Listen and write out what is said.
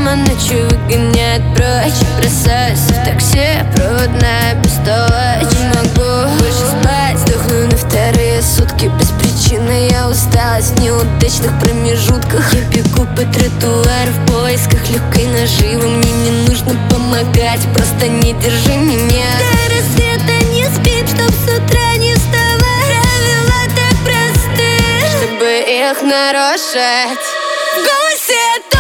Мама ночью выгоняет прочь. Бросаюсь в такси, проводная бестолочь. Не могу больше спать, сдохну на вторые сутки. Без причины я усталась в неудачных промежутках. Я бегу по тротуару в поисках легкой наживы. Мне не нужно помогать, просто не держи меня. До рассвета не спим, чтоб с утра не вставать. Правила так просты, чтобы их нарушать. В голосе